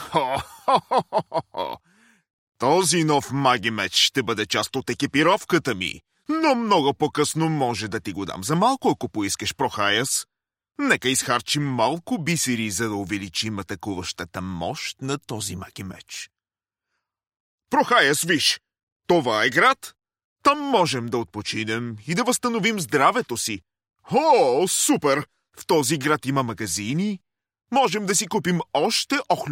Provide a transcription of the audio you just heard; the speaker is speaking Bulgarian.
Хо-хо-хо-хо-хо! Този нов маги меч ще бъде част от екипировката ми, но много по-късно може да ти го дам за малко, ако поискаш, Прохаяс. Нека изхарчим малко бисери, за да увеличим атакуващата мощ на този маги меч. Прохаяс, виж! Това е град. Там можем да отпочинем и да възстановим здравето си. О, супер! В този град има магазини. Можем да си купим още